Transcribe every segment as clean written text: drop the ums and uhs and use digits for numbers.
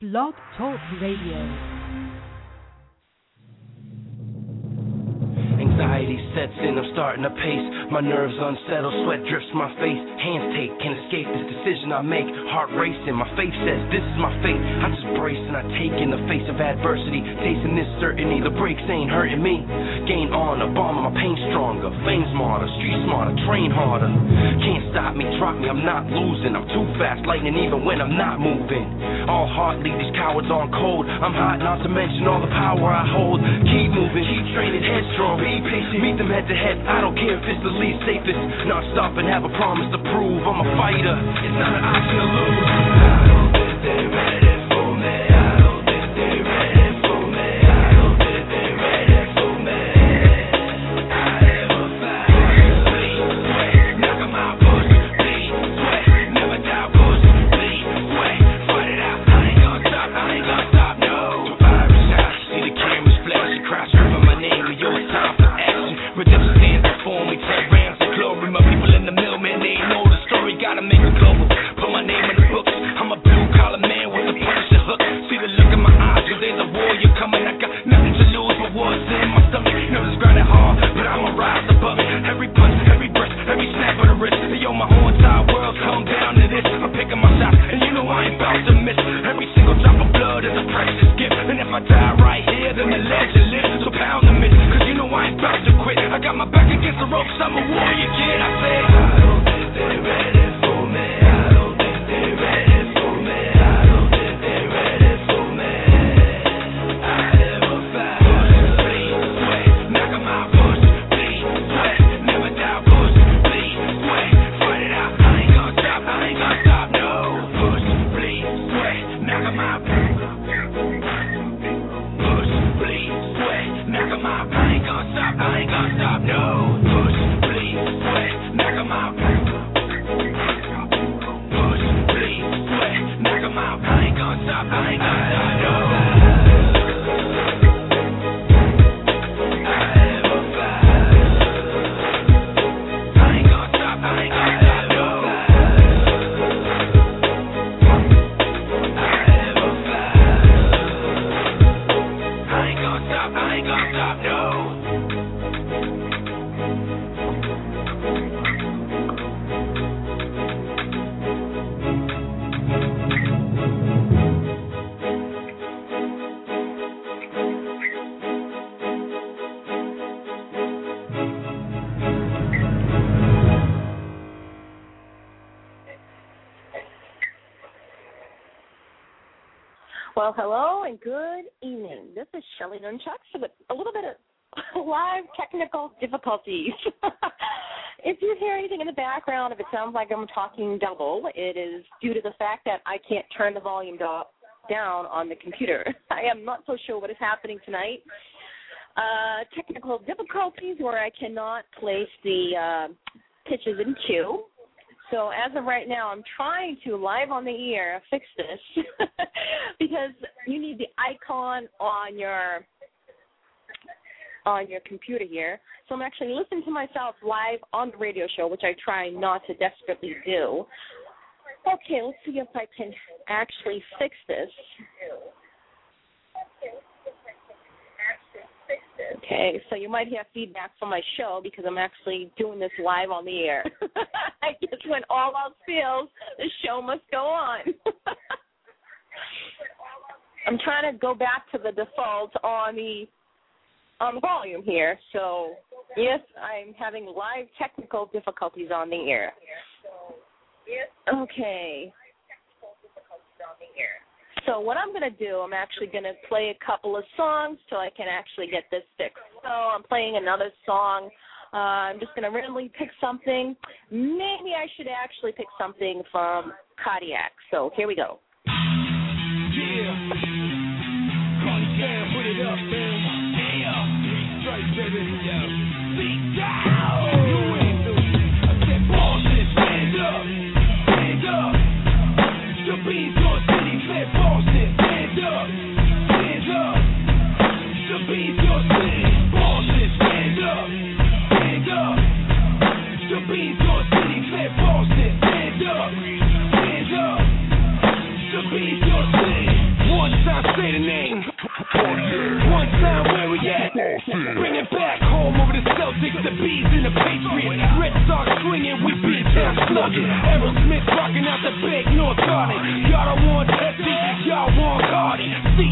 Blog Talk Radio. Anxiety sets in, I'm starting to pace. My nerves unsettled, sweat drips my face. Hands take, can't escape this decision I make. Heart racing, my faith says this is my fate. I just brace and I take in the face of adversity. Tasting this certainty, the brakes ain't hurting me. Gain on a bomb, my pain stronger. Fame smarter, street smarter, train harder. Can't stop me, drop me, I'm not losing. I'm too fast, lightning even when I'm not moving. All heart leave these cowards on cold. I'm hot, not to mention all the power I hold. Keep moving, keep training, headstrong. Be patient, meet them head to head. I don't care if it's the least safest. Not stop and have a promise to prove. I'm a fighter, it's not an option to lose. I don't think they're ready for me. I don't think they're ready for me. I don't think they're ready for me. I am a fighter. Bleed, sweat, knock 'em out, push. Bleed, sweat, never doubt, push. Bleed, sweat, fight it out. I ain't gonna stop, I ain't gonna stop, no. Fire shots, see the cameras flash, you cry, screaming my name, yo, it's time for action. Redemption stands before me, 10 rounds of glory. My people in the middle, man, they know the story. Gotta make it global, put my name in the books. I'm a blue-collar man with a punishing hook. See the look in my eyes, cause there's a warrior coming. I got nothing to lose, but what's in my stomach. Nerves grinding hard, but I'ma rise above it. Every punch, every breath, every snap of the wrist. Yo, my whole entire world come down to this. I'm picking my shots, and you know I ain't about to miss. Every single drop of blood is a precious gift. And if I die right here, then the legend lives. So pound the myth, cause you know I ain't about to quit. I got my back against the ropes, I'm a warrior kid. I say, I don't think they're ready for me. I don't think they're ready for me. I don't think they're ready for me. I am a fighter. Bleed, sweat, knock 'em out, push. Bleed, sweat, never doubt, push. Bleed, sweat, fight it out. I ain't gonna stop, I ain't gonna stop, no. Push, bleed, sweat, knock 'em out. Push, bleed, sweat, knock 'em out. I ain't gonna stop, I ain't gonna stop, no. Push, bleed, sweat, knock 'em out. Push, bleed, sweat, knock 'em out. I ain't gonna stop, I ain't gonna stop, no. I am a fighter. I ain't gonna stop, I ain't gonna stop, no. I am a fighter. I ain't gonna stop, I ain't gonna stop, no. Well, hello and good evening. This is Shelly Nunchucks with a little bit of live technical difficulties. If you hear anything in the background, if it sounds like I'm talking double, it is due to the fact that I can't turn the volume down on the computer. I am not so sure what is happening tonight. Technical difficulties where I cannot place the pitches in cue. So as of right now, I'm trying to, live on the air, fix this because you need the icon on your computer here. So I'm actually listening to myself live on the radio show, which I try not to desperately do. Okay, let's see if I can actually fix this. Okay, so you might hear feedback from my show because I'm actually doing this live on the air. I guess when all else fails, the show must go on. I'm trying to go back to the default on the volume here. So, yes, I'm having live technical difficulties on the air. Okay. So what I'm going to do, I'm actually going to play a couple of songs so I can actually get this fixed. So I'm playing another song. I'm just going to randomly pick something. Maybe I should actually pick something from Cardiac. So here we go. Yeah. Cardiac, put it up, man. Yeah. Straight, baby. Yeah. Beat down. You ain't doing it. I said, Boston, stand up. Stand up. The beats on city, said Boston, stand up. Stand up. The beats on city, Boston, stand up. Stand up. The beats on city, said Boston, stand up. Stand up. The beats on city. time, say the name. One time, where we at? Bring it back home over the Celtics, the Bees, and the Patriots. Red Sox swinging, we beat town slugging. Aerosmith rocking out the big North Garden. Y'all don't want Tessie, y'all want Cardi.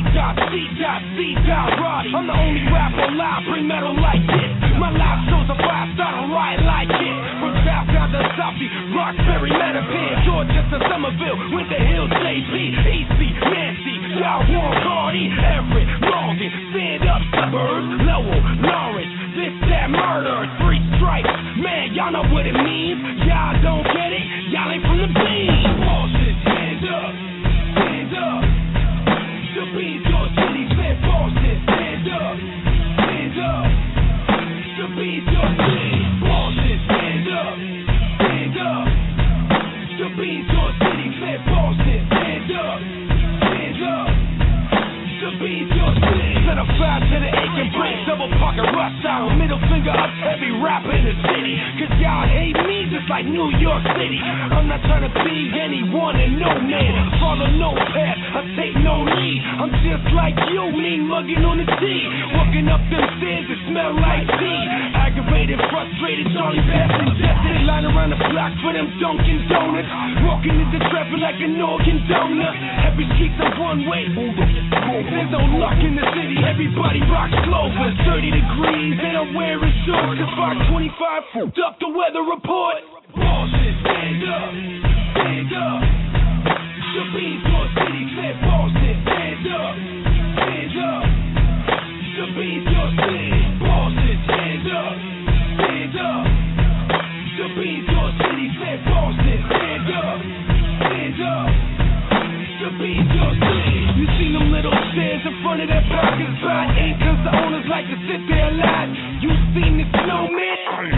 C.C.C.C. Roddy. I'm the only rapper alive, bring metal like this. My life shows a 5-star, don't ride like it. From South down to Southie, Roxbury, Mattapan, Dorchester, Somerville, Winter Hill, JP, EC, Nancy. Y'all want Cardi, Everett, Morgan, stand up suburbs, Lowell, Lawrence. This, that, murder, 3 stripes. Man, y'all know what it means. Y'all don't get it, y'all ain't from the beans. Boston, stand up, stand up. The beans, your city, said Boston, stand up, stand up. The beans, your city, Boston, stand up, stand up. The beans, your city, said Boston, stand up, stand up. The beans, your city. Set a fire to the aching brain, double pocket rush hour, middle finger up, every rapper in the city. Cause y'all hate me just like New York City. I'm not trying to be anyone and no man. Follow no path, I take no lead. I'm just like you, mean mugging on the T. Walking up them stairs, it smell like tea. Aggravated, frustrated, Johnny Bass ingested. Line around the block for them Dunkin' Donuts. Walking into traffic like an organ donor. Every street's a one way. There's no luck in the city, everybody rocks Clover. 30 degrees and I'm wearing shorts. Cause 525 fucked up the weather report. Boston, stand up, stand up. The beans, your city, said Boston, stand up, stand up. The beans, your city, Boston, stand up, stand up. The beans, your city, said Boston, stand up, stand up. The beans, your city. You seen them little stairs in front of that parking spot? Ain't cause the owners like to sit there a lot. You seen the snowman?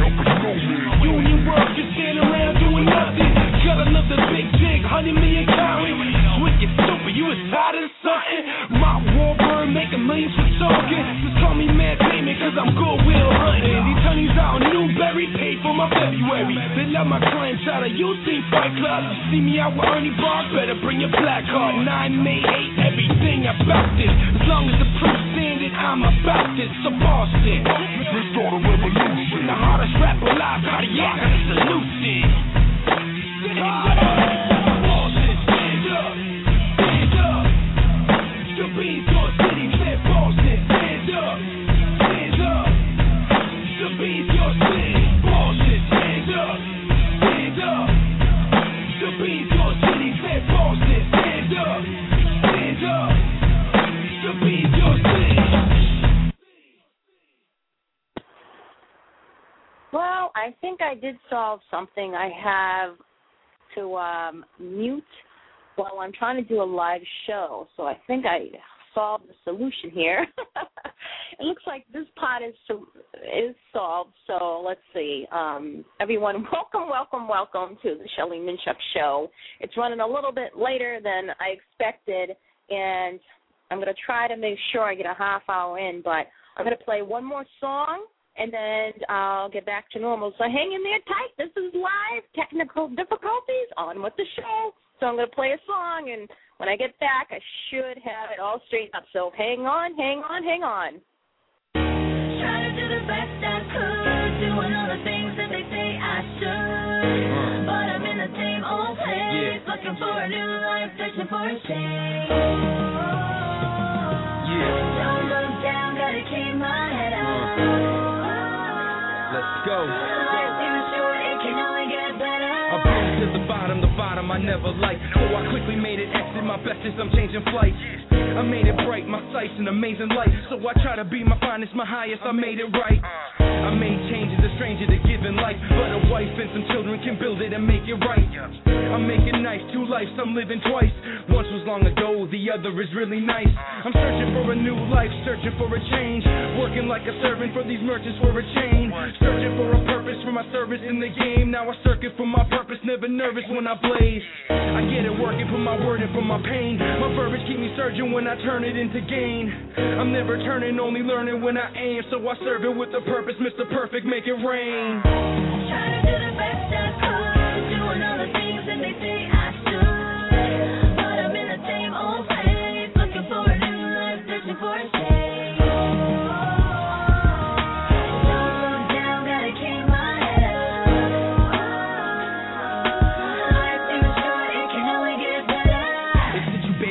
Union workers standing around doing nothing. Got another big jig, 100 million counting. Wicked stupid, you was tired of something. My Warburg making millions for talking. Just call me Matt Damon cause I'm goodwill hunting. These honeys out in Newberry paid for my February. They love my clients out of UC Fight Club. You see me out with Ernie Bark, better bring your black card. 9 May 8, everything about this. As long as the proof standing, I'm about this. So Boston, let's start a revolution. The hardest rap alive, cardiac, got a solution. Boston, stand up, stand up. The beans, your city, said Boston, stand up, stand up. The beans, your city, Boston, stand up, stand up. The beans, your city, said Boston, stand up, stand up. The beans, your city. Well, I think I did solve something. I have to mute while I'm trying to do a live show. So I think I solved the solution here. It looks like this part is solved. So let's see. Everyone, welcome to the Shelly Minchuk Show. It's running a little bit later than I expected, and I'm going to try to make sure I get a half hour in, but I'm going to play one more song, and then I'll get back to normal. So hang in there tight. This is live. Technical difficulties. On with the show. So I'm going to play a song, and when I get back, I should have it all straightened up. So hang on. Trying to do the best I could, doing all the things that they say I should. But I'm in the same old place, looking for a new life, searching for a change. Don't look down, gotta keep my head up. Let's go. Life is short, it can only get better. I've been to the bottom I never liked. So I quickly made it exit my bestest, I'm changing flights. I made it bright, my sight's an amazing light. So I try to be my finest, my highest, I made it right. I made changes, a stranger to giving life. But a wife and some children can build it and make it right. I'm making nice, 2 lives, I'm living twice. Once was long ago, the other is really nice. I'm searching for a new life, searching for a change. Working like a servant for these merchants for a chain. Searching for a purpose for my service in the game. Now I circuit for my purpose, never nervous when I blaze. I get it working, put my word in for my pain. My verbiage keep me surging when I turn it into gain. I'm never turning, only learning when I aim. So I serve it with a purpose, Mr. Perfect, make it rain. Trying to do the best I could, doing all the things that they say I should. But I'm in the same old place, looking for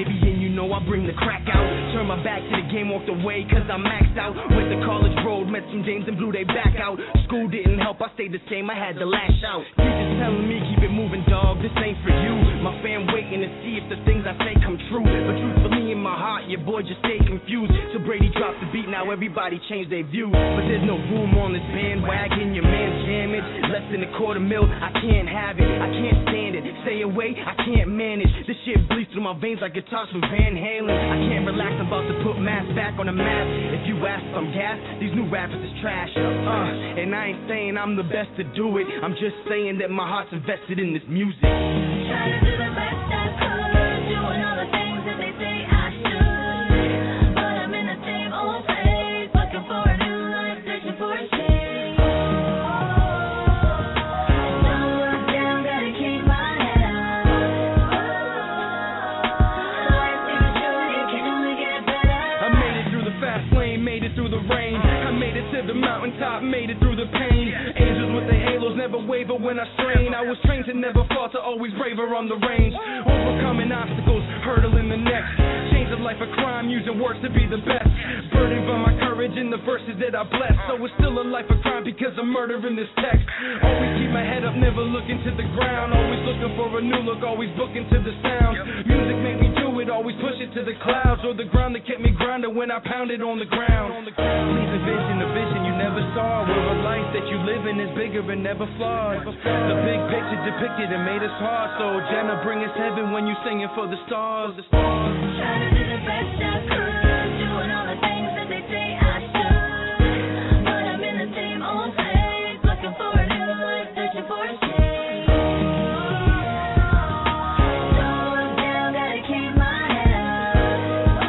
baby, and you know I bring the crack out. Turn my back to the game, walked away, cause I'm maxed out. Went to college road, met some dames and blew they back out. School didn't help, I stayed the same, I had to lash out. You just telling me, keep it moving, dog, this ain't for you. My fam waiting to see if the things I say come true. But truthfully in my heart, your boy just stay confused. So Brady dropped the beat, now everybody changed their views. But there's no room on this bandwagon, your man's jamming. Less than $250,000, I can't have it, I can't stand it. Stay away, I can't manage. This shit bleeds through my veins like guitars from Van Halen. I can't relax, I'm about to put mass back on the map. If you ask if I'm gas, these new rappers is trash. And I ain't saying I'm the best to do it, I'm just saying that my heart's invested in this music. Trying to do the best I could, doing all the things that they say I should. But I'm in the same old place, looking for a new life, searching for a change. Don't look down, gotta keep my head up. Life's too short, it can only get better. I made it through the fast lane, made it through the rain. I made it to the mountaintop, made it through the pain. Angels with their halos never waver when I strain. I was trained to never fall, to always braver on the range. Overcoming obstacles, hurdling the next. Change of life a crime, using words to be the best. Burdened by my courage in the verses that I bless. So it's still a life of crime because I'm murdering this text. Always keep my head up, never looking to the ground. Always looking for a new look, always booking to the sound. Music made me do it, always push it to the clouds. Or the ground that kept me grounded when I pounded on the ground. Please envision a vision you never saw, where a life that you live in is bigger and never flawed. The big picture depicted and made us hard. So Jenna, bring us heaven when you singing for the stars. Trying to do the best I could, doing all the things that they say I should. But I'm in the same old place, looking for a new life, searching for a change. Don't look down, gotta keep my head up.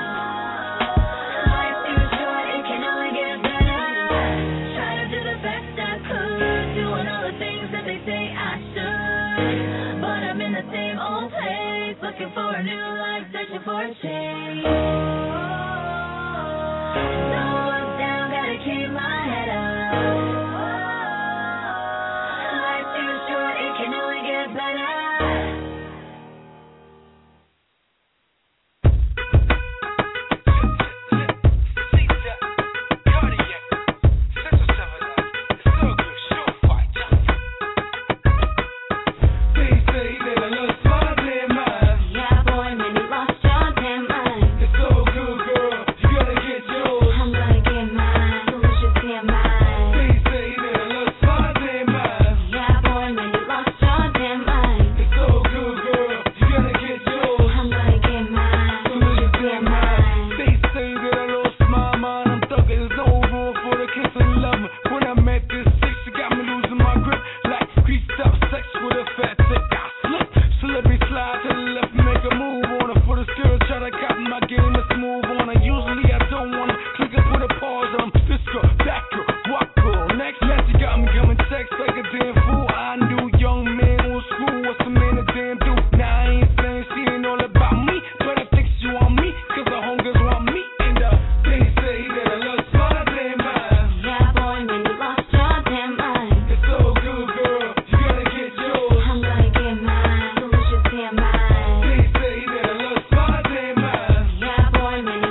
Life's too short, it can only get better. Trying to do the best I could, doing all the things that they say I should. But I'm in the same old place, looking for a new life, searching for a change. Don't look down, gotta keep my head up. Life's too short, it can only get better. Yeah, boy, man, you lost your damn mind. It's so good, girl. You gotta get yours. I'm gonna get mine, so lose your damn mind. They say that I lost my damn mind. Yeah, boy, man, you lost your damn mind. It's so good, girl. You gotta get yours. I'm gonna get mine, so lose your damn mind. They say that I lost my mind. I'm thugging. There's no room for the kiss and love. When I met this chick, she got me losing my grip. Like creased up sex with a fat chick. I slip. So let me slide to the left, make a move on her. For the skirt, try to copy my game, let's move on her. Usually I don't wanna click up, put a pause on 'em. This girl, that girl, what girl? Next, she got me coming text like a damn fool. I knew young man old school. What's a man a damn do? Now I ain't saying she ain't all about me, but I think she want me, cause the homegirls want me. And they say that I lost my damn mind. Yeah, boy, man, you lost your damn mind. It's so good, girl, you gotta get yours. I'm gonna get mine, so lose your damn mind. They say that I lost my damn mind. Yeah, boy, man, you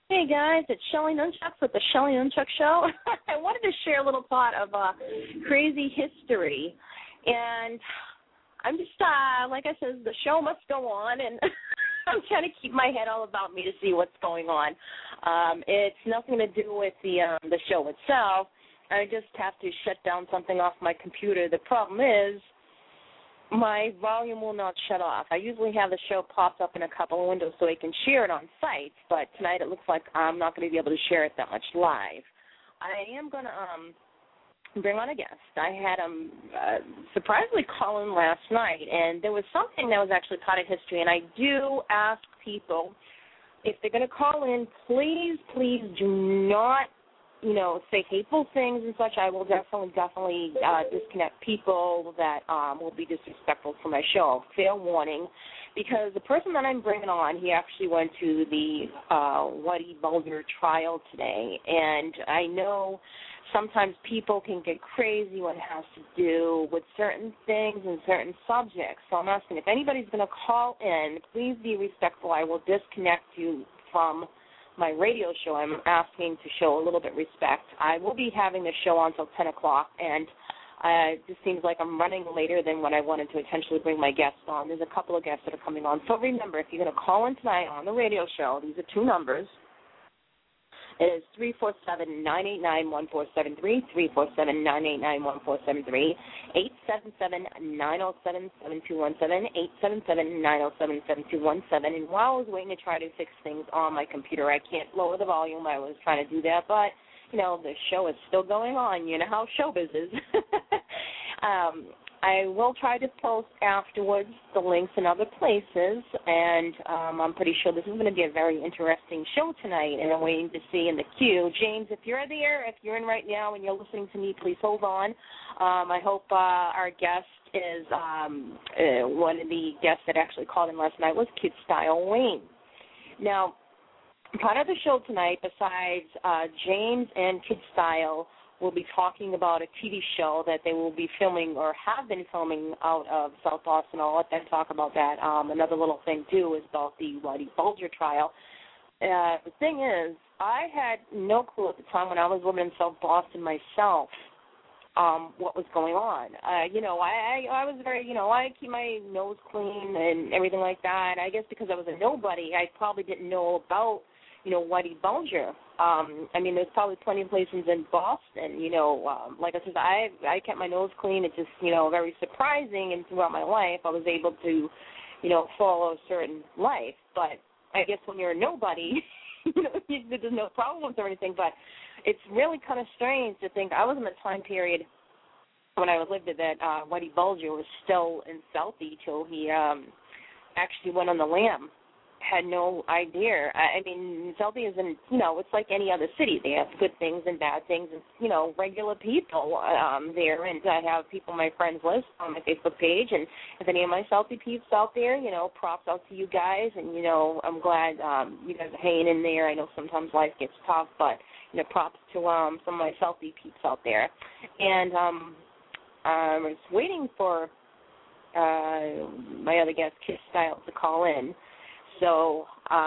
Hey guys, it's Shelly Nunchucks with the Shelly Nunchuck Show. I wanted to share a little thought of crazy history, and I'm just like I said, the show must go on, and I'm trying to keep my head all about me to see what's going on. It's nothing to do with the show itself. I just have to shut down something off my computer. The problem is, my volume will not shut off. I usually have the show popped up in a couple of windows so I can share it on sites, but tonight it looks like I'm not going to be able to share it that much live. I am going to bring on a guest. I had him surprisingly call in last night, and there was something that was actually part of history, and I do ask people, if they're going to call in, please do not say hateful things and such. I will definitely disconnect people that will be disrespectful to my show. Fair warning, because the person that I'm bringing on, he actually went to the Whitey Bulger trial today, and I know sometimes people can get crazy when it has to do with certain things and certain subjects. So I'm asking, if anybody's going to call in, please be respectful. I will disconnect you from my radio show. I'm asking to show a little bit of respect. I will be having the show on until 10 o'clock, and it just seems like I'm running later than what I wanted to intentionally bring my guests on. There's a couple of guests that are coming on. So remember, if you're going to call in tonight on the radio show, these are two numbers. It is 347-989-1473, 347-989-1473, 877-907-7217, 877-907-7217. And while I was waiting to try to fix things on my computer, I can't lower the volume. I was trying to do that, but, the show is still going on. You know how showbiz is. I will try to post afterwards the links in other places, and I'm pretty sure this is going to be a very interesting show tonight, and I'm waiting to see in the queue. James, if you're there, if you're in right now and you're listening to me, please hold on. I hope our guest is one of the guests that actually called in last night was Kid Style Wayne. Now, part of the show tonight, besides James and Kid Style, we'll be talking about a TV show that they will be filming or have been filming out of South Boston. I'll let them talk about that. Another little thing, too, is about the Whitey Bulger trial. The thing is, I had no clue at the time when I was living in South Boston myself what was going on. I was very, I keep my nose clean and everything like that. I guess because I was a nobody, I probably didn't know about Whitey Bulger. There's probably plenty of places in Boston, like I said, I kept my nose clean. It's just, very surprising, and throughout my life I was able to, follow a certain life. But I guess when you're a nobody, there's no problems or anything, but it's really kind of strange to think I was in the time period when I lived there that Whitey Bulger was still in Southie till he actually went on the lam. Had no idea. Southie isn't, it's like any other city. They have good things and bad things and, regular people there. And I have people, my friends list on my Facebook page. And if any of my Southie peeps out there, props out to you guys. And, I'm glad you guys are hanging in there. I know sometimes life gets tough, but, props to some of my Southie peeps out there. And I was waiting for my other guest, Kiss Style, to call in. So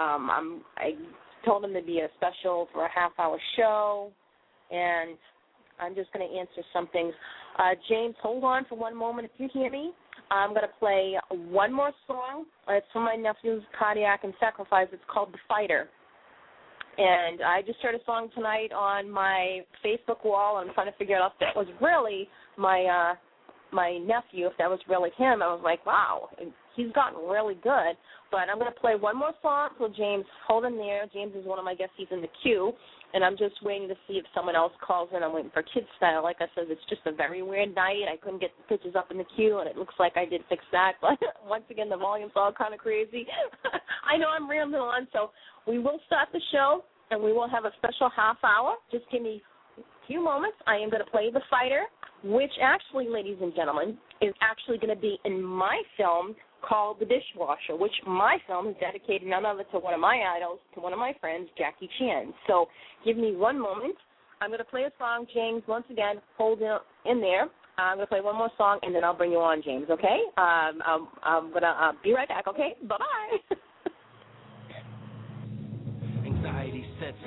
I told him to be a special for a half-hour show, and I'm just going to answer some things. James, hold on for one moment if you hear me. I'm going to play one more song. It's from my nephew's Cardiac and Sacrifice. It's called The Fighter. And I just heard a song tonight on my Facebook wall. I'm trying to figure out if that was really my nephew, if that was really him. I was like, wow, he's gotten really good. But I'm going to play one more song. So James, hold in there. James is one of my guests. He's in the queue. And I'm just waiting to see if someone else calls in. I'm waiting for Kid Style. Like I said, it's just a very weird night. I couldn't get the pictures up in the queue, and it looks like I did fix that. But once again, the volume's all kind of crazy. I know I'm rambling on. So we will start the show, and we will have a special half hour. Just give me a few moments. I am going to play The Fighter, which actually, ladies and gentlemen, is actually going to be in my film called The Dishwasher, which my film is dedicated none other to one of my idols, to one of my friends, Jackie Chan. So give me one moment. I'm going to play a song. James, once again, hold in there. I'm going to play one more song, and then I'll bring you on, James, okay? I'm going to be right back, okay? Bye-bye. Anxiety sets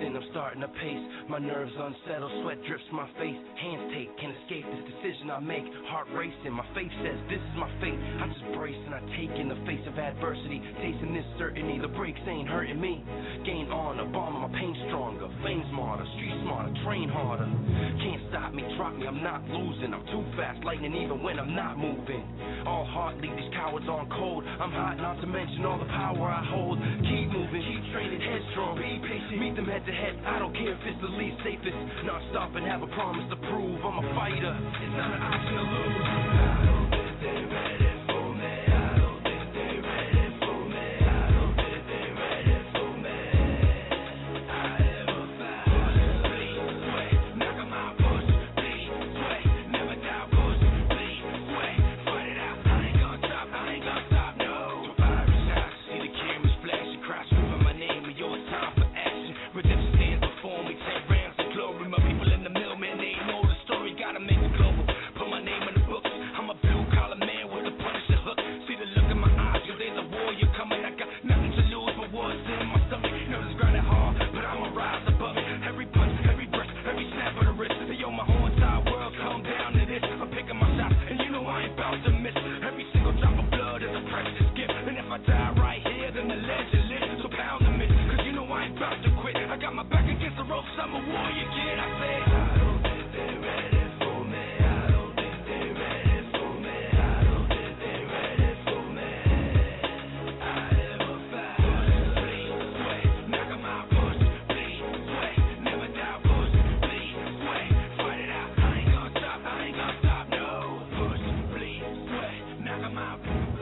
racing, I'm starting to pace. My nerves unsettled, sweat drips my face. Hands take, can't escape this decision I make. Heart racing, my faith says this is my fate. I just brace and I take in the face of adversity. Tasting this certainty, the breaks ain't hurting me. Gain honor, bomb my pain stronger. Fame smarter, street smarter, train harder. Can't stop me, drop me, I'm not losing. I'm too fast, lightning even when I'm not moving. All heart leave these cowards on cold. I'm hot, not to mention all the power I hold. Keep moving, keep training, headstrong. Be patient, meet them head to head. I don't care if it's the least safest. Not stop and have a promise to prove. I'm a fighter, it's not an option to lose. I don't think they're ready for me. I don't think they're ready for me. I don't think they're ready for me. I am a fighter. Bleed, sweat, knock 'em out. Push, bleed, sweat, never doubt. Push, bleed, sweat, fight it out. I ain't gonna stop, I ain't gonna stop, no. Fiery shots, see the cameras flashing, cry screaming my name, and yo, it's time for action. Redemption stands before me, 10 rounds of glory. My people in the middle, man, they ain't know the story. Gotta make it global. Put my name in the books. I'm a blue collar man with a Punisher hook. See the look in my eyes, yo, there's a warrior coming. I got nothing to lose but what's in my stomach. Nerves grinding hard, but I'ma rise above it. Every punch, every breath, every snap of the wrist. Yo, my whole entire world come down to this. I'm picking my shots, and you know I ain't bound to miss. Every single drop of blood is a precious gift. And if I die right here, then the legend lives. So pound the miss, cause you know I ain't bound to quit. I got my back against the ropes, I'm a warrior kid. I say, I don't think they're ready for me. I don't think they're ready for me. I don't think they're ready for me. I am a fighter. Bleed, sweat, knock 'em out. Push, bleed, sweat, never doubt. Push, bleed, sweat, fight it out. I ain't gonna stop, I ain't gonna stop, no. Push, bleed, sweat, knock 'em out.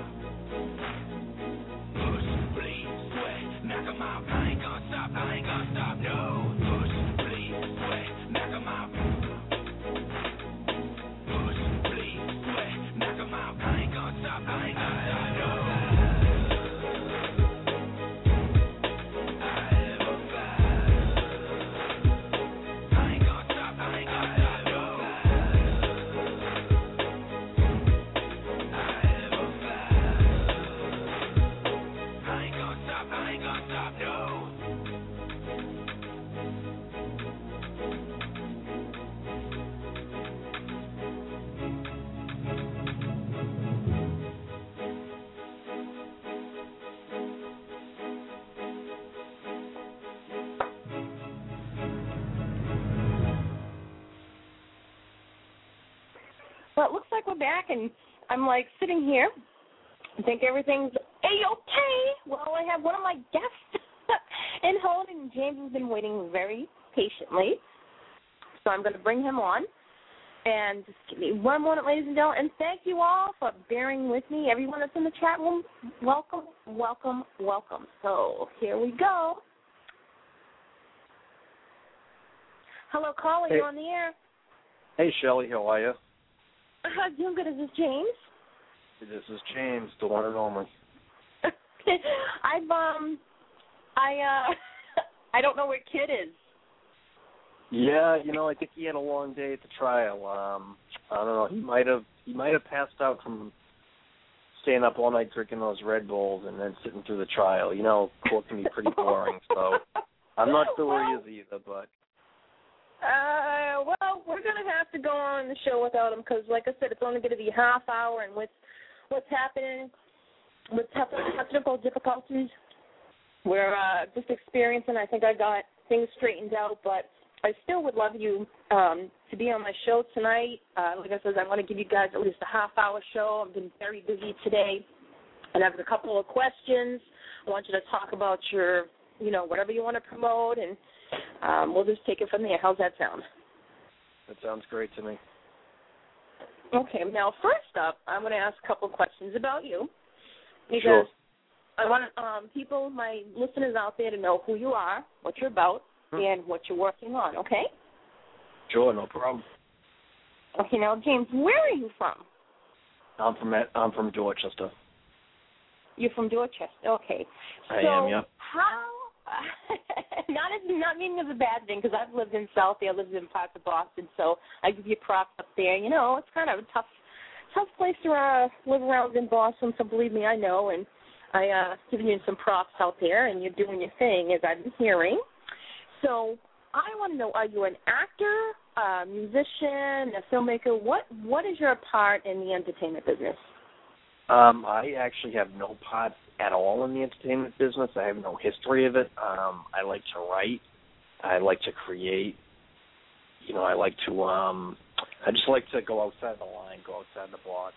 Push, bleed, sweat, knock 'em out. I ain't gonna stop, I ain't gonna stop, no. Push, bleed, sweat, knock 'em out. Push, bleed, sweat, knock 'em out. I ain't gonna stop, I ain't gonna stop, no. I am a fighter. I ain't gonna stop, I ain't gonna stop, no. I am a fighter. I ain't gonna stop, I ain't gonna stop, no. Well, it looks like we're back, and I'm like sitting here. I think everything's A-okay. Well, I have one of my guests in hold, and James has been waiting very patiently. So I'm going to bring him on. And just give me one moment, ladies and gentlemen. And thank you all for bearing with me. Everyone that's in the chat room, welcome, welcome, welcome. So here we go. Hello, caller. Hey. You're on the air. Hey, Shelly, how are you? Doing good. Is this James? This is James, the one and only. I don't know where Kid is. Yeah, I think he had a long day at the trial. I don't know. He might have passed out from staying up all night drinking those Red Bulls and then sitting through the trial. Court can be pretty boring, so I'm not sure where he is either, but. Well, we're going to have to go on the show without him because, like I said, it's only going to be a half hour, and with what's happening with technical difficulties, we're just experiencing. I think I got things straightened out, but I still would love you to be on my show tonight. Like I said, I want to give you guys at least a half-hour show. I've been very busy today, and I have a couple of questions. I want you to talk about your, whatever you want to promote, and we'll just take it from there. How's that sound? That sounds great to me. Okay. Now, first up, I'm going to ask a couple of questions about you. Because Sure. I want people, my listeners out there, to know who you are, what you're about, and what you're working on, okay? Sure, no problem. Okay, now, James, where are you from? I'm from Dorchester. You're from Dorchester, okay. I am, yeah. How, not meaning as a bad thing, because I've lived in South there, lived in parts of Boston, so I give you props up there. It's kind of a tough place to live around in Boston, so believe me, I know, and I giving you some props out there, and you're doing your thing, as I've been hearing. So I want to know, are you an actor, a musician, a filmmaker? What is your part in the entertainment business? I actually have no part at all in the entertainment business. I have no history of it. I like to write. I like to create. I like to. I just like to go outside the line, go outside the box.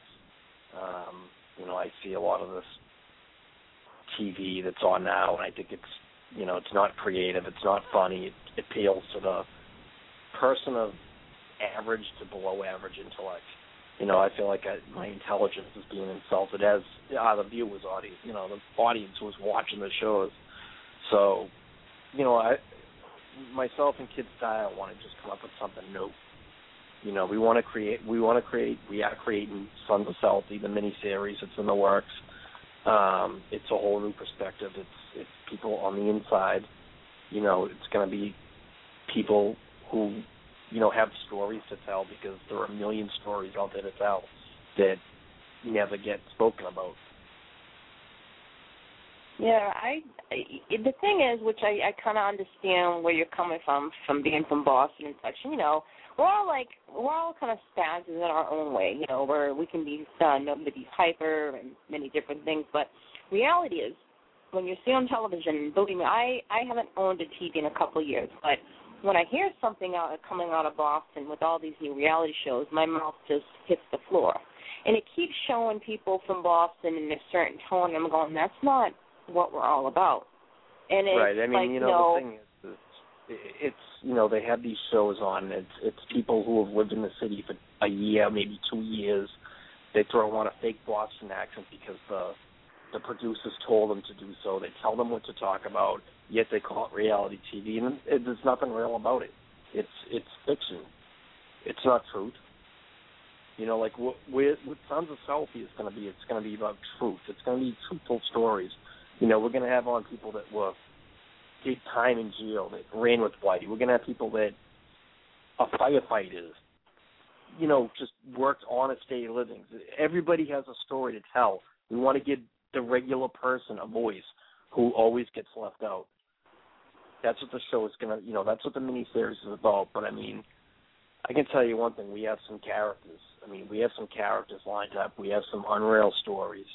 I see a lot of this TV that's on now, and I think it's, it's not creative. It's not funny. It appeals to the person of average to below average intellect. I feel like my intelligence is being insulted, as the viewers' audience, the audience who's watching the shows. So, myself and Kid Style want to just come up with something new. We want to create. We are creating Sons of Salty, the miniseries. It's in the works. It's a whole new perspective. It's people on the inside. It's going to be people who have stories to tell, because there are a million stories out there to tell that never get spoken about. Yeah, the thing is, which I kind of understand where you're coming from being from Boston and such. We're all kind of spazzes in our own way. Where we can be known to be hyper and many different things. But reality is, when you see on television, believe me, I haven't owned a TV in a couple of years, but when I hear something coming out of Boston with all these new reality shows, my mouth just hits the floor. And it keeps showing people from Boston in a certain tone, and I'm going, that's not what we're all about. And it's right. I mean, the thing is, it's they have these shows on. It's people who have lived in the city for a year, maybe 2 years. They throw on a fake Boston accent because the producers told them to do so. They tell them what to talk about, yet they call it reality TV, and there's nothing real about it. It's fiction. It's not truth. What Sons of Selfie is going to be, it's going to be about truth. It's going to be truthful stories. We're going to have on people that did time in jail, that ran with Whitey. We're going to have people that are firefighters, just worked honest daily livings. Everybody has a story to tell. We want to give the regular person a voice who always gets left out. That's what the show is going to, that's what the miniseries is about. But, I can tell you one thing. We have some characters. We have some characters lined up. We have some unreal stories.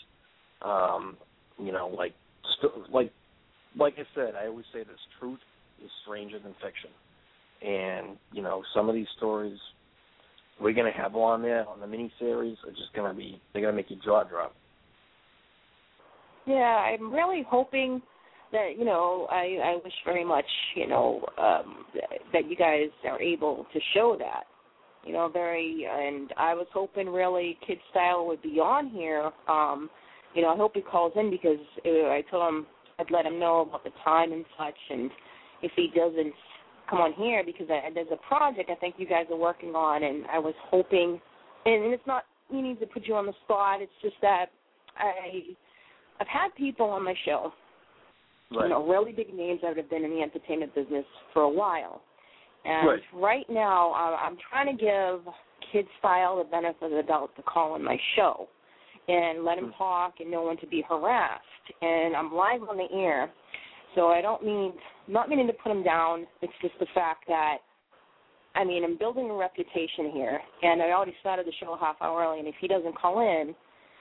Like I said, I always say this, truth is stranger than fiction. And, some of these stories we're going to have on there on the miniseries are just going to be, they're going to make your jaw drop. Yeah, I'm really hoping that, I wish very much, that you guys are able to show that, and I was hoping really Kid Style would be on here. I hope he calls in, because I told him I'd let him know about the time and such, and if he doesn't come on here, because there's a project I think you guys are working on, and I was hoping, and it's not meaning to put you on the spot, it's just that I've had people on my show, right, really big names that have been in the entertainment business for a while. And right now, I'm trying to give Kid Style the benefit of the doubt to call on my show and let him talk and no one to be harassed. And I'm live on the air, so I not meaning to put him down. It's just the fact that, I'm building a reputation here, and I already started the show a half hour early, and if he doesn't call in,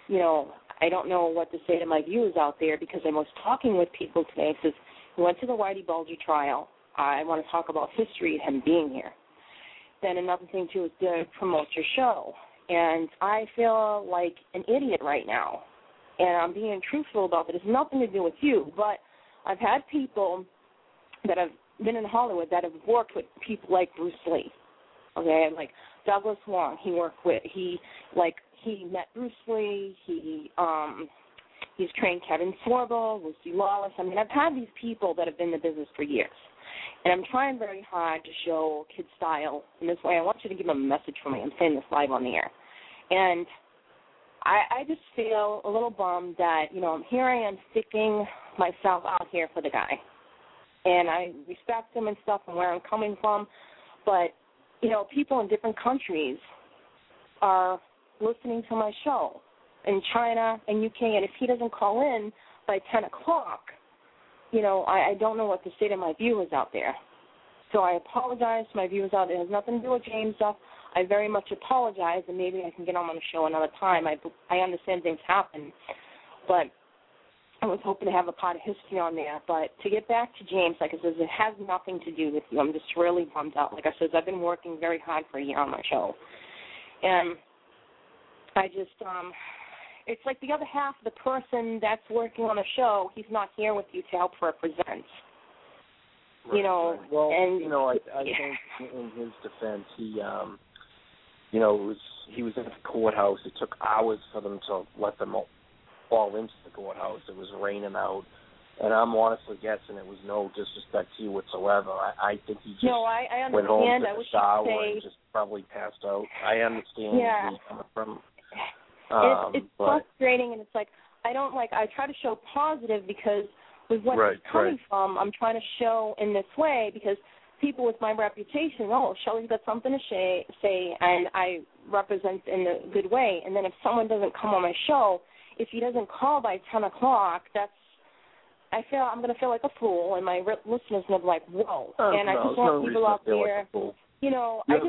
I don't know what to say to my viewers out there, because I was talking with people today. It says, we went to the Whitey Bulger trial. I want to talk about history of him being here. Then another thing, too, is to promote your show. And I feel like an idiot right now. And I'm being truthful about it. It's nothing to do with you. But I've had people that have been in Hollywood that have worked with people like Bruce Lee. Okay, like Douglas Wong, he met Bruce Lee. He's trained Kevin Sorbo, Lucy Lawless. I've had these people that have been in the business for years. And I'm trying very hard to show Kid Style in this way. I want you to give him a message for me. I'm saying this live on the air. And I just feel a little bummed that, here I am sticking myself out here for the guy. And I respect him and stuff and where I'm coming from. But, people in different countries are listening to my show in China and UK. And if he doesn't call in by 10 o'clock, I don't know what to say to my viewers out there. So I apologize to my viewers out there. It has nothing to do with James stuff. I very much apologize, and maybe I can get on the show another time. I understand things happen, but I was hoping to have a part of history on there. But to get back to James, like I said, it has nothing to do with you. I'm just really bummed out. Like I said, I've been working very hard for a year on my show. And I just, it's like the other half of the person that's working on a show, he's not here with you to help represent. Right, you know, right. Well, and you know, I think in his defense, he, you know, he was in the courthouse. It took hours for them to let them fall into the courthouse. It was raining out, and I'm honestly guessing it was no disrespect to you whatsoever. I think he just went home, took a shower, and just probably passed out. I understand where you're coming from. It's frustrating, and it's like I try to show positive because with what it's coming from, I'm trying to show in this way because people with my reputation, Shelly's got something to say, and I represent in a good way. And then if someone doesn't come on my show, if he doesn't call by 10 o'clock, I'm going to feel like a fool, and my listeners will be like, whoa. And I just want people out there, you know, I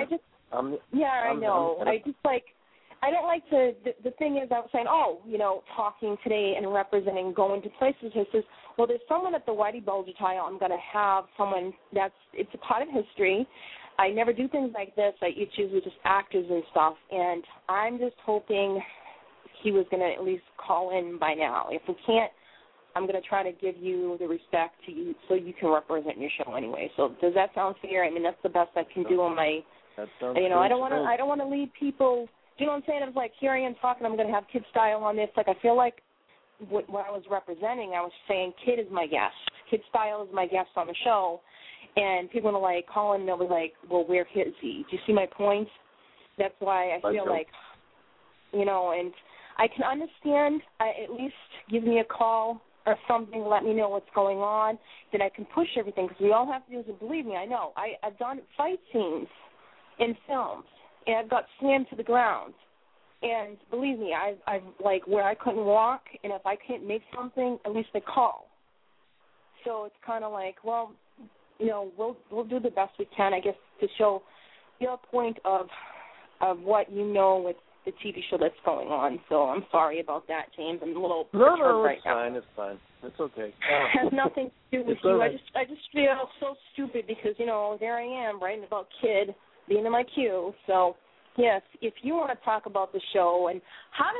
don't like to, the thing is, I was saying, talking today and representing, going to places, he says, well, there's someone at the Whitey Bulger trial, I'm going to have someone it's a part of history. I never do things like this. It's usually just actors and stuff, and I'm just hoping he was going to at least call in by now. If we can't, I'm going to try to give you the respect to you so you can represent your show anyway. So does that sound fair? I mean, that's the best I can do on my, I don't want to lead people. Do you know what I'm saying? It's like, here I am talking, I'm going to have Kid Style on this. Like, I feel like what I was representing, I was saying Kid is my guest. Kid Style is my guest on the show. And people are like, call in, and they'll be like, well, where is he? Do you see my point? That's why I feel like, you know, and I can understand, at least give me a call or something, let me know what's going on, then I can push everything, because we all have to do is, believe me, I know. I've done fight scenes in films, and I've got slammed to the ground. And believe me, I've like, where I couldn't walk, and if I can't make something, at least they call. So it's kind of like, well, you know, we'll do the best we can, I guess, to show your point of what you know with the TV show that's going on. So I'm sorry about that, James. I'm a little perturbed right now. It's fine. It's okay. It has nothing to do with you. Right. I just feel so stupid because, you know, there I am writing about Kid being in my queue. So, yes, if you want to talk about the show, and how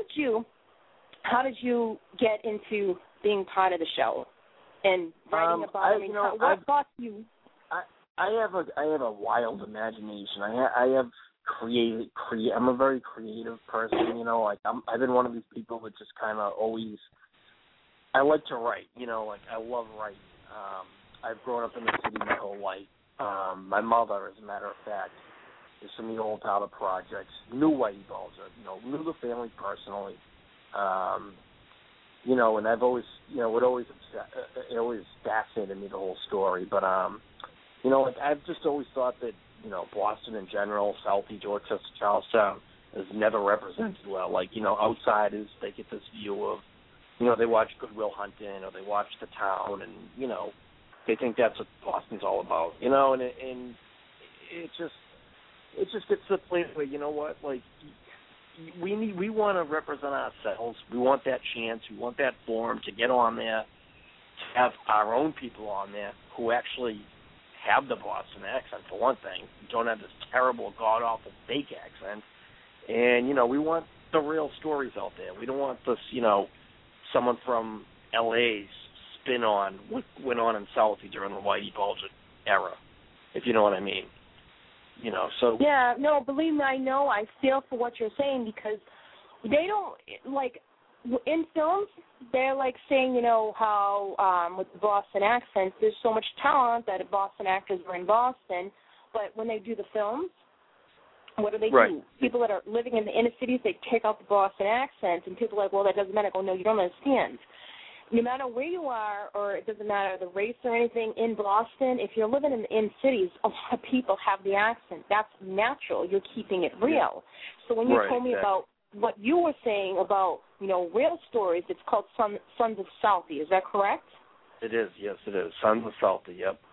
did you get into being part of the show and writing about it? What brought you? I have a wild imagination. I have I'm a very creative person, you know. Like I've been one of these people that just kind of always. I like to write, you know. Like I love writing. I've grown up in the city my whole life. My mother, as a matter of fact, is from the Old Tyler Projects. Knew Whitey Bulger, you know, knew the family personally. You know, and I've always, you know, it always fascinated me, the whole story. But you know, like I've just always thought that, you know, Boston in general, Southie, Dorchester, Charlestown, is never represented well. Like, you know, outsiders, they get this view of, you know, they watch Good Will Hunting or they watch The Town, and, you know, they think that's what Boston's all about, you know, and it just gets to the point where, you know what, like, we want to represent ourselves. We want that chance. We want that forum to get on there, to have our own people on there who actually have the Boston accent, for one thing. You don't have this terrible, god-awful fake accent. And, you know, we want the real stories out there. We don't want this, you know, someone from L.A.'s spin on what went on in Southie during the Whitey Bulger era, if you know what I mean. You know, so... Yeah, no, believe me, I know. I feel for what you're saying, because they don't, like, in films, they're like saying, you know, how with the Boston accents, there's so much talent that Boston actors are in Boston, but when they do the films, what do? People that are living in the inner cities, they take out the Boston accents, and people are like, well, that doesn't matter. I go, no, you don't understand. No matter where you are, or it doesn't matter the race or anything, in Boston, if you're living in the inner cities, a lot of people have the accent. That's natural. You're keeping it real. So when you told me about what you were saying about, you know, real stories, it's called Sons of Southie. Is that correct? It is, yes, it is. Sons of Southie, yep.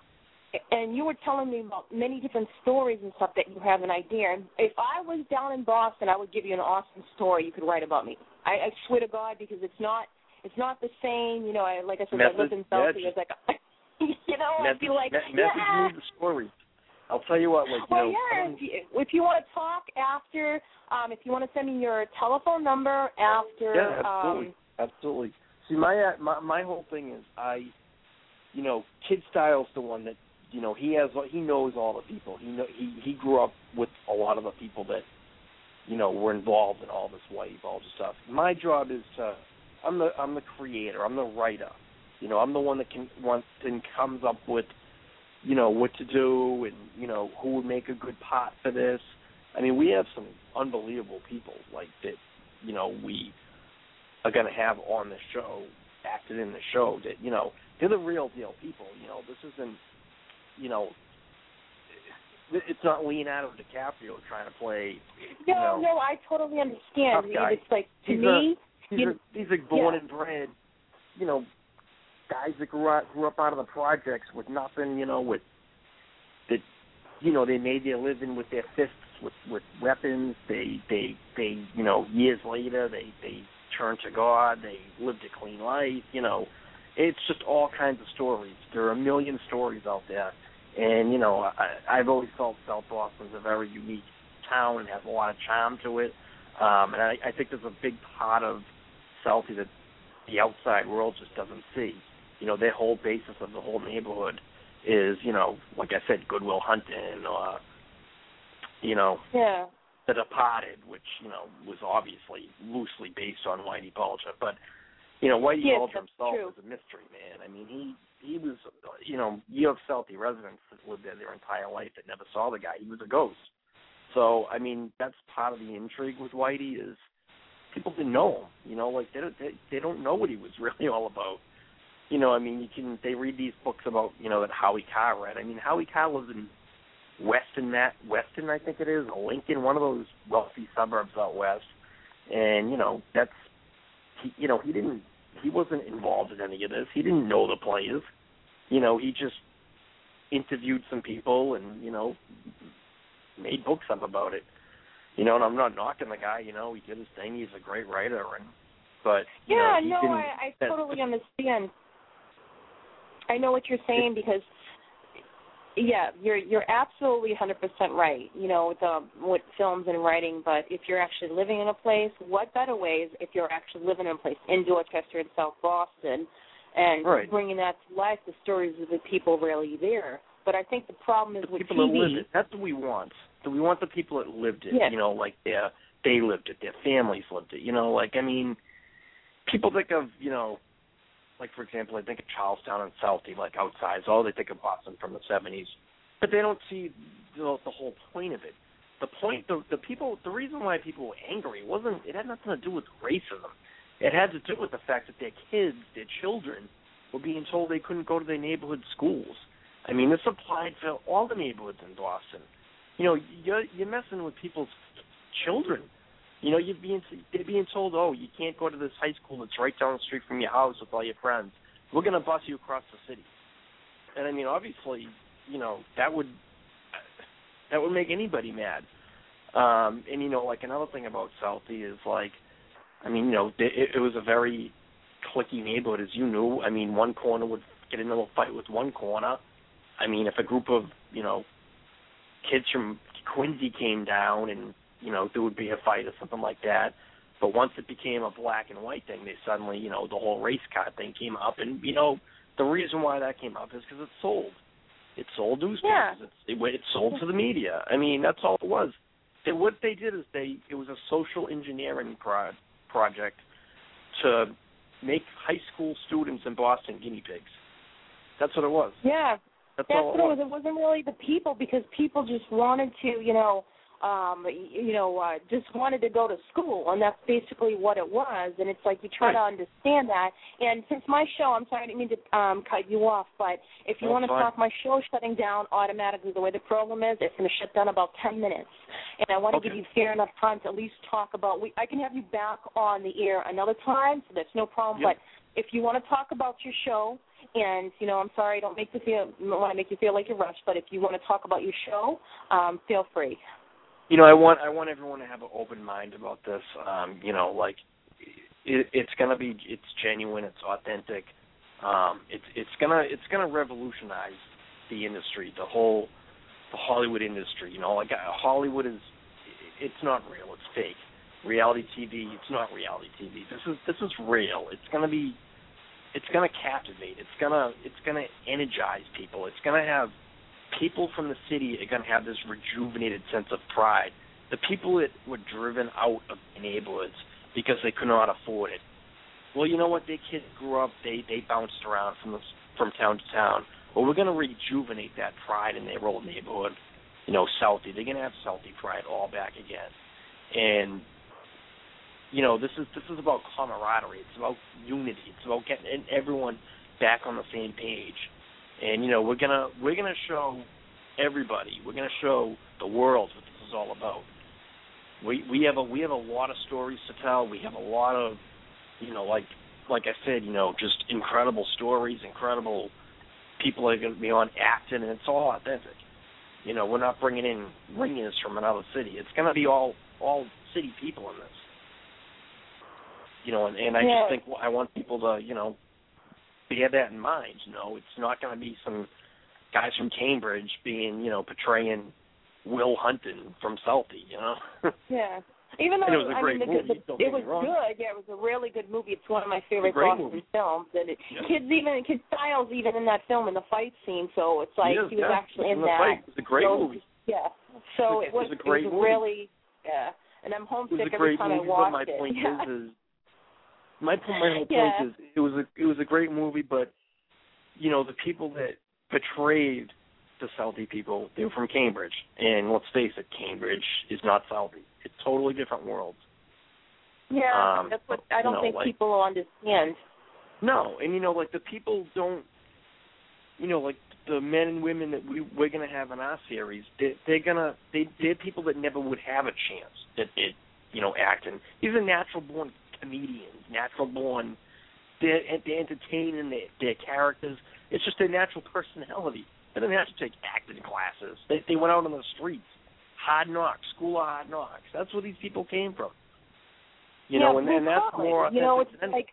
and you were telling me about many different stories and stuff that you have an idea. And if I was down in Boston, I would give you an awesome story you could write about me. I swear to God, because it's not the same. You know, like I said, I lived in Southie. It's like, you know, I feel like message me the story. I'll tell you what, like, well, if you want to talk after, if you want to send me your telephone number after. Yeah, absolutely. See, my whole thing is Kid Style's the one that, he knows all the people. He grew up with a lot of the people that, were involved in all this Whitey Bulger stuff. My job is I'm the creator. I'm the writer. I'm the one that comes up with, what to do and, who would make a good pot for this. I mean, we have some unbelievable people like that, we are going to have on the show, acted in the show that, they're the real deal people. This isn't, it's not Leonardo DiCaprio trying to play. No, I totally understand. Tough guy. It's like, to me, these are born and bred, guys that grew up out of the projects with nothing, they made their living with their fists, with weapons. They years later, they turned to God. They lived a clean life. It's just all kinds of stories. There are a million stories out there. And, I've always felt South Boston's a very unique town and has a lot of charm to it. And I think there's a big part of Southie that the outside world just doesn't see. Their whole basis of the whole neighborhood is, like I said, Goodwill Hunting or, The Departed, which, was obviously loosely based on Whitey Bulger. But, Whitey Bulger himself is a mystery, man. I mean, he was, you have Southie residents that lived there their entire life that never saw the guy. He was a ghost. So, I mean, that's part of the intrigue with Whitey is people didn't know him. Like they don't know what he was really all about. They read these books about, that Howie Carr read. I mean, Howie Carr lives in Weston, I think it is, Lincoln, one of those wealthy suburbs out west. And, he wasn't involved in any of this. He didn't know the players. He just interviewed some people and, made books up about it. And I'm not knocking the guy, he did his thing. He's a great writer. I totally understand. I know what you're saying because, you're absolutely 100% right, with films and writing. But if you're actually living in a place, what better way is if you're actually living in a place in Dorchester and South Boston and bringing that to life, the stories of the people really there. But I think the problem is with people TV. That live it. That's what we want. So we want the people that lived it, like they lived it, their families lived it, people think of, like, for example, I think of Charlestown and Southie, like outside. So they think of Boston from the 70s. But they don't see the whole point of it. The point, the reason why people were angry it had nothing to do with racism. It had to do with the fact that their kids, their children, were being told they couldn't go to their neighborhood schools. I mean, this applied to all the neighborhoods in Boston. You're messing with people's children. They're being told, you can't go to this high school that's right down the street from your house with all your friends. We're going to bus you across the city. And, obviously, that would make anybody mad. Like another thing about Southie is, like, it was a very cliquey neighborhood, as you knew. One corner would get into a fight with one corner. If a group of, kids from Quincy came down and, there would be a fight or something like that. But once it became a black and white thing, they suddenly, the whole race car thing came up. And, the reason why that came up is because it sold. It sold newspapers. Yeah. It sold to the media. That's all it was. What they did is it was a social engineering project to make high school students in Boston guinea pigs. That's what it was. Yeah. That's what all it was. It wasn't really the people because people just wanted to, just wanted to go to school, and that's basically what it was. And it's like you try to understand that. And since my show, I'm sorry, I didn't mean to cut you off, but if you want to stop my show shutting down automatically, the way the program is, it's going to shut down about 10 minutes. And I want to give you fair enough time to at least talk about. I can have you back on the air another time, so that's no problem. But if you want to talk about your show, and, you know, I'm sorry, I don't want to make you feel like you're rushed, but if you want to talk about your show, feel free. You know, I want everyone to have an open mind about this. You know, like it's genuine, it's authentic. It's gonna revolutionize the industry, the Hollywood industry. You know, like Hollywood it's not real, it's fake. Reality TV, it's not reality TV. This is real. It's gonna captivate. It's gonna energize people. It's gonna have people from the city are gonna have this rejuvenated sense of pride. The people that were driven out of the neighborhoods because they could not afford it. Well, you know what? Their kids grew up. They bounced around from town to town. Well, we're gonna rejuvenate that pride in their old neighborhood. You know, Southie. They're gonna have Southie pride all back again. And you know, this is about camaraderie. It's about unity. It's about getting everyone back on the same page. And you know, we're gonna show everybody. We're gonna show the world what this is all about. We have a lot of stories to tell. We have a lot of, you know, like I said, you know, just incredible stories, incredible people are going to be on acting, and it's all authentic. You know, we're not bringing in ringers from another city. It's going to be all city people in this. You know, and I just think I want people to, you know, bear that in mind. You know, it's not going to be some guys from Cambridge being, you know, portraying Will Hunting from Southie, you know. Yeah. Even though, it was a great movie. It was good. Yeah, it was a really good movie. It's one of my favorite Boston films. And Kid Styles even in that film in the fight scene. So it's like he was actually in that. It was a great movie. Yeah. So it was a great movie. Really, yeah. And I'm homesick every time I watch it. My whole point is it was a great movie, but you know, the people that portrayed the Southie people, they were from Cambridge, and let's face it, Cambridge is not Southie. It's totally different worlds. Yeah, that's what I don't think people will understand. No, and you know, like the people don't, you know, like the men and women that we're gonna have in our series, they're people that never would have a chance at you know, acting. These are natural born comedians, natural born. They're entertaining their characters. It's just their natural personality. They didn't have to take acting classes. They went out on the streets. Hard Knocks, School of Hard Knocks. That's where these people came from. You know, and that's more. You know, it's like,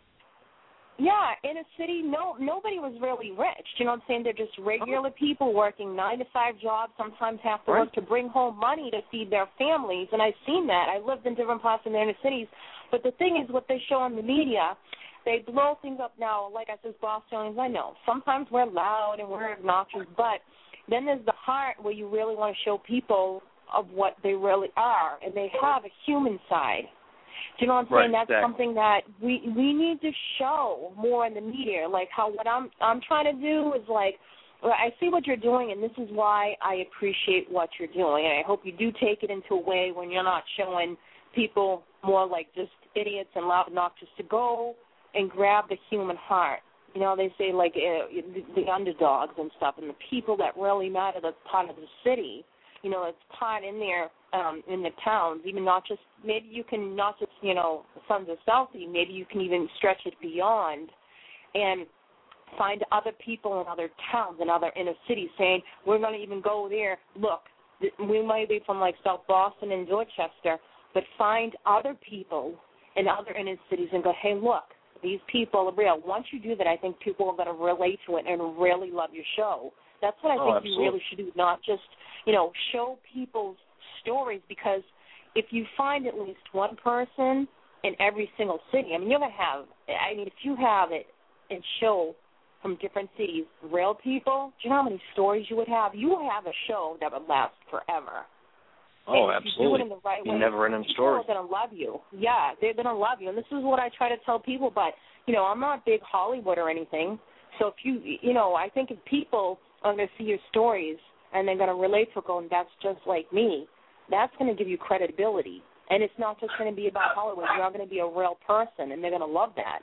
yeah, in a city, nobody was really rich. You know what I'm saying? They're just regular people working 9-to-5 jobs. Sometimes have to work to bring home money to feed their families. And I've seen that. I lived in different parts of the inner cities. But the thing is, what they show on the media, they blow things up now. Like I said, Bostonians, I know. Sometimes we're loud and we're obnoxious, but then there's the heart where you really want to show people of what they really are, and they have a human side. Do you know what I'm saying? That's something that we need to show more in the media. Like how what I'm trying to do is like, I see what you're doing, and this is why I appreciate what you're doing. And I hope you do take it into a way when you're not showing people more like just idiots and loud obnoxious to go and grab the human heart. You know, they say like the underdogs and stuff, and the people that really matter, that's part of the city. You know, it's part in there in the towns, even not just, maybe you can not just, you know, Sons of Southie, maybe you can even stretch it beyond and find other people in other towns and other inner cities saying, we're going to even go there. Look, we might be from like South Boston and Dorchester, but find other people in other inner cities and go, hey, look, these people are real. Once you do that, I think people are going to relate to it and really love your show. That's what I think you really should do, not just, you know, show people's stories, because if you find at least one person in every single city, I mean, you're going to have, if you have it and show from different cities real people, do you know how many stories you would have? You would have a show that would last forever. Oh, and absolutely. If you do it in the right way, never-ending stories. People are going to love you. Yeah, they're going to love you. And this is what I try to tell people, but, you know, I'm not big Hollywood or anything. So if you know, I think if people are going to see your stories and they're going to relate to it, going, that's just like me, that's going to give you credibility. And it's not just going to be about Hollywood. You're going to be a real person, and they're going to love that.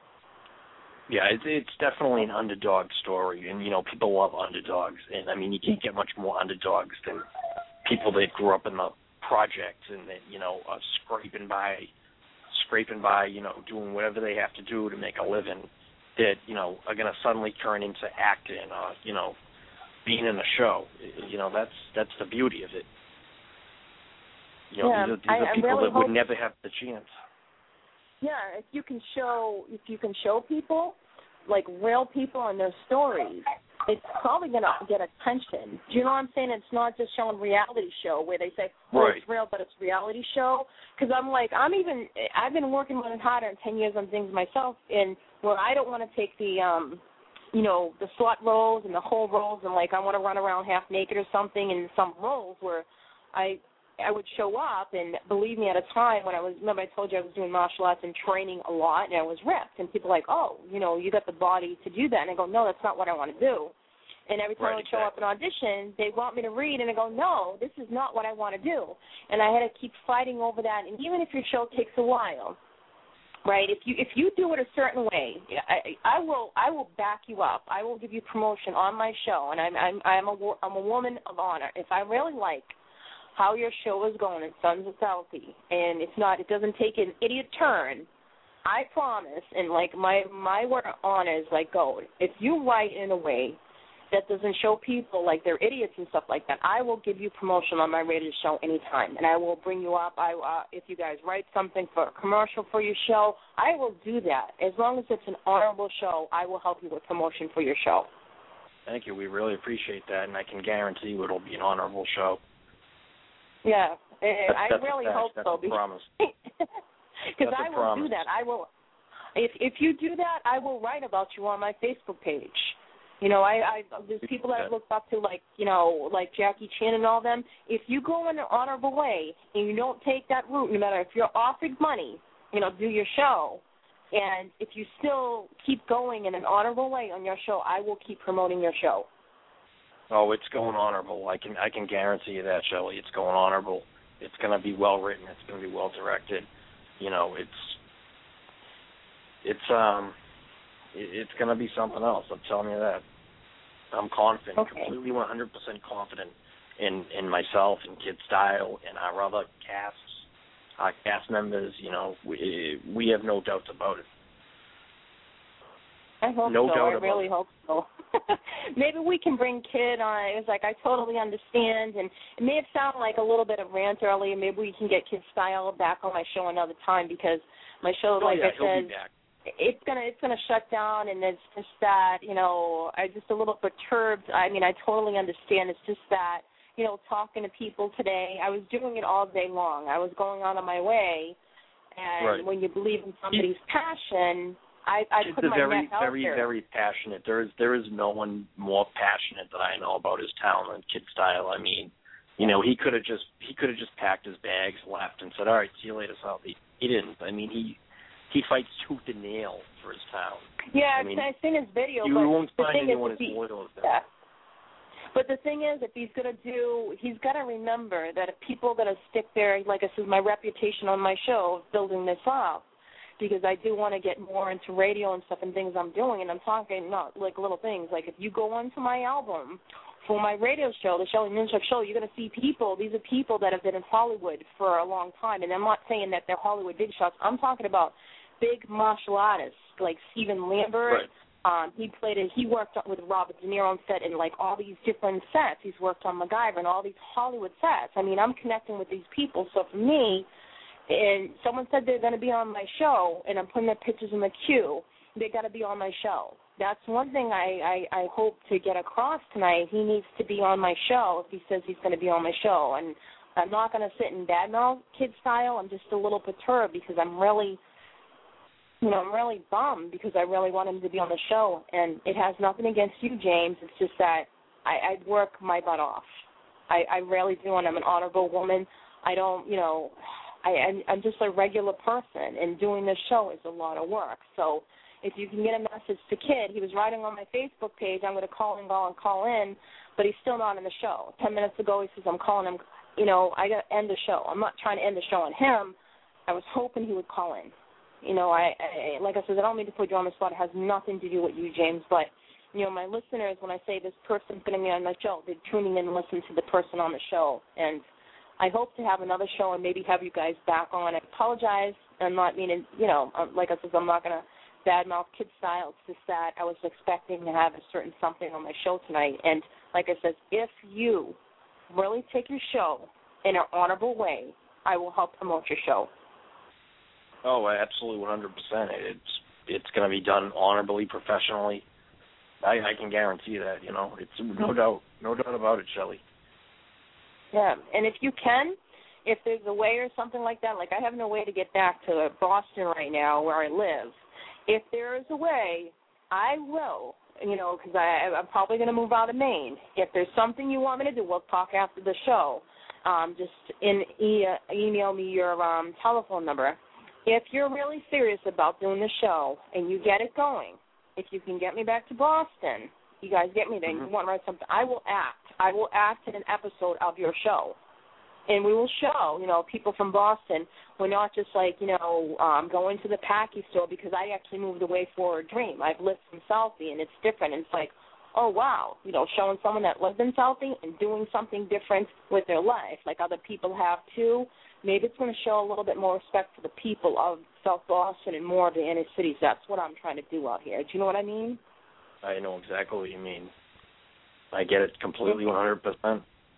Yeah, it's definitely an underdog story, and, you know, people love underdogs. And, I mean, you can't get much more underdogs than people that grew up in the projects and that, you know, are scraping by, you know, doing whatever they have to do to make a living. that, are going to suddenly turn into acting or, being in a show. That's the beauty of it. These are people really that would never have the chance. Yeah, if you can show people, like real people and their stories, it's probably going to get attention. Do you know what I'm saying? It's not just showing reality show where they say, right. It's real, but it's reality show. Because I've been working on it harder in 10 years on things myself, and where I don't want to take the, the slut roles and the whole roles, and I want to run around half naked or something in some roles where I would show up, and believe me, at a time when remember I told you I was doing martial arts and training a lot, and I was ripped, and people are like, oh, you got the body to do that, and I go, no, that's not what I want to do. And every time I would show up in audition, they want me to read, and I go, no, this is not what I want to do. And I had to keep fighting over that, and even if your show takes a while, right, if you do it a certain way, I will back you up. I will give you promotion on my show, and I'm a woman of honor. If I really like how your show is going at Sons of Southie, and it doesn't take an idiot turn, I promise, and my word of honor is like gold. If you write in a way that doesn't show people like they're idiots and stuff like that, I will give you promotion on my radio show anytime, and I will bring you up. If you guys write something for a commercial for your show, I will do that. As long as it's an honorable show, I will help you with promotion for your show. Thank you. We really appreciate that, and I can guarantee you it'll be an honorable show. Yeah, I really hope so. That's a promise. Because I will do that. I will. If you do that, I will write about you on my Facebook page. There's people that I've looked up to, like Jackie Chan and all them. If you go in an honorable way and you don't take that route, no matter if you're offered money, do your show, and if you still keep going in an honorable way on your show, I will keep promoting your show. Oh, it's going honorable. I can guarantee you that, Shelley. It's going honorable. It's going to be well written. It's going to be well directed. It's going to be something else. I'm telling you that. I'm confident, completely 100% confident in myself and Kid Style and our other cast members. We have no doubts about it. I hope no so. Doubt I really hope so. Maybe we can bring Kid on. It was like, I totally understand, and it may have sounded like a little bit of rant earlier. Maybe we can get Kid Style back on my show another time, because my show, I said, it's gonna shut down, and it's just that, I'm just a little perturbed. I mean, I totally understand. It's just that, talking to people today, I was doing it all day long. I was going on my way, and when you believe in somebody's passion, I put my neck out very, there. very passionate. There is no one more passionate that I know about his talent than Kid Style. I mean, he could have just packed his bags, left, and said, "All right, see you later, Southie." He didn't. I mean, he fights tooth and nail for his town. Yeah, I've seen his video. You but won't the find thing anyone is, as loyal as that. Yeah. But the thing is, if he's got to remember that if people are going to stick there, like I said, my reputation on my show of building this up, because I do want to get more into radio and stuff and things I'm doing, and I'm talking not like little things. Like if you go onto my album for my radio show, the Shelley Nunchuck Show, you're going to see people. These are people that have been in Hollywood for a long time, and I'm not saying that they're Hollywood big shots. I'm talking about big martial artists like Stephen Lambert. Right. He worked with Robert De Niro on set in like all these different sets. He's worked on MacGyver and all these Hollywood sets. I mean, I'm connecting with these people. So for me, and someone said they're going to be on my show, and I'm putting their pictures in the queue, they got to be on my show. That's one thing I hope to get across tonight. He needs to be on my show if he says he's going to be on my show. And I'm not going to sit and badmouth Kid Style. I'm just a little perturbed because I'm really bummed because I really want him to be on the show. And it has nothing against you, James. It's just that I work my butt off. I really do, and I'm an honorable woman. I don't, I'm just a regular person, and doing this show is a lot of work. So if you can get a message to Kid, he was writing on my Facebook page, I'm going to call in, but he's still not in the show. 10 minutes ago, he says, I'm calling him, I got to end the show. I'm not trying to end the show on him. I was hoping he would call in. Like I said, I don't mean to put you on the spot. It has nothing to do with you, James, but, my listeners, when I say this person's going to be on my show, they're tuning in and listening to the person on the show, and I hope to have another show and maybe have you guys back on. I apologize. I'm not meaning, like I said, I'm not going to badmouth Kid Style. It's just that I was expecting to have a certain something on my show tonight. And like I said, if you really take your show in an honorable way, I will help promote your show. Oh, absolutely, 100%. It's going to be done honorably, professionally. I can guarantee that. It's no doubt about it, Shelley. Yeah, and if you can, if there's a way or something like that, like I have no way to get back to Boston right now where I live. If there is a way, I will, because I'm probably going to move out of Maine. If there's something you want me to do, we'll talk after the show. Just email me your telephone number. If you're really serious about doing the show and you get it going, if you can get me back to Boston, you guys get me there, and you want to write something, I will act in an episode of your show. And we will show, people from Boston, we're not just like, going to the Packy store, because I actually moved away for a dream. I've lived in Southie, and it's different. And it's like, oh, wow, showing someone that lived in Southie and doing something different with their life, like other people have too. Maybe it's going to show a little bit more respect for the people of South Boston and more of the inner cities. That's what I'm trying to do out here. Do you know what I mean? I know exactly what you mean. I get it completely, 100%.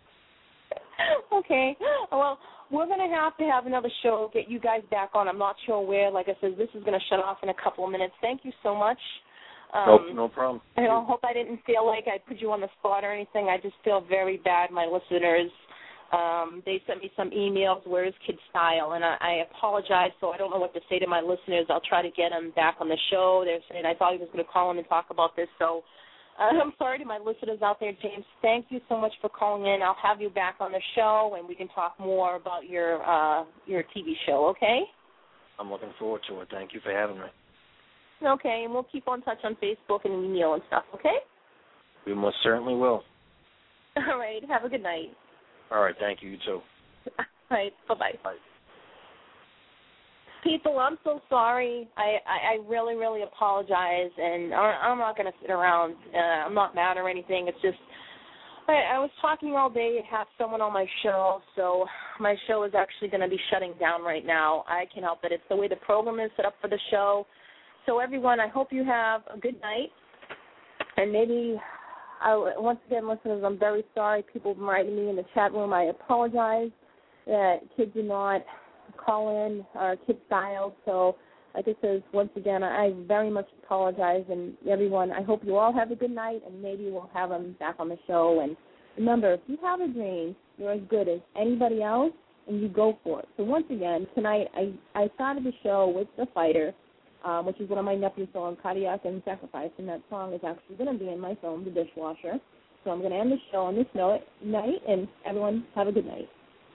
Okay. Well, we're going to have another show, get you guys back on. I'm not sure where. Like I said, this is going to shut off in a couple of minutes. Thank you so much. No problem. I hope I didn't feel like I put you on the spot or anything. I just feel very bad, my listeners. They sent me some emails, where's Kid Style? And I apologize, so I don't know what to say to my listeners. I'll try to get them back on the show. They're saying I thought he was going to call in and talk about this, so I'm sorry to my listeners out there, James. Thank you so much for calling in. I'll have you back on the show, and we can talk more about your TV show, okay? I'm looking forward to it. Thank you for having me. Okay, and we'll keep on touch on Facebook and email and stuff, okay? We most certainly will. All right, have a good night. All right, thank you. You too. All right, bye-bye. Bye. People, I'm so sorry. I really, really apologize, and I'm not going to sit around. I'm not mad or anything. It's just I was talking all day and have someone on my show, so my show is actually going to be shutting down right now. I can't help it. It's the way the program is set up for the show. So, everyone, I hope you have a good night, and maybe once again, listeners, I'm very sorry. People have been writing me in the chat room. I apologize that kids did not call in Kid Style. So, like I said, once again, I very much apologize. And everyone, I hope you all have a good night, and maybe we'll have them back on the show. And remember, if you have a dream, you're as good as anybody else, and you go for it. So once again, tonight I started the show with The Fighter, which is one of my nephew's songs, Cardiac and Sacrifice, and that song is actually going to be in my film, The Dishwasher. So I'm going to end the show on this night, and everyone have a good night.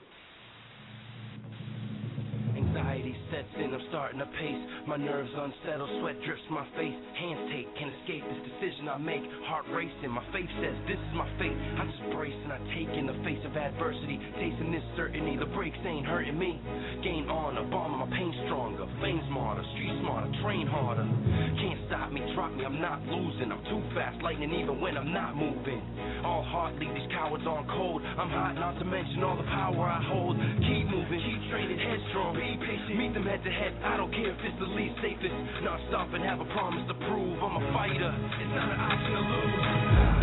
Anxiety sets in, I'm starting to pace. My nerves unsettled, sweat drips my face. Hands take, can't escape this decision I make. Heart racing, my faith says this is my fate. I just brace and I take in the face of adversity. Tasting this certainty, the breaks ain't hurting me. Gain honor, bomb my pain stronger. Flames smarter, street smarter, train harder. Can't stop me, drop me, I'm not losing. I'm too fast, lightning even when I'm not moving. All heart leave these cowards on cold. I'm hot, not to mention all the power I hold. Keep moving, keep training headstrong. Be patient, meet them head to head. I don't care if it's the least safest. Not stop and have a promise to prove. I'm a fighter, it's not an option to lose.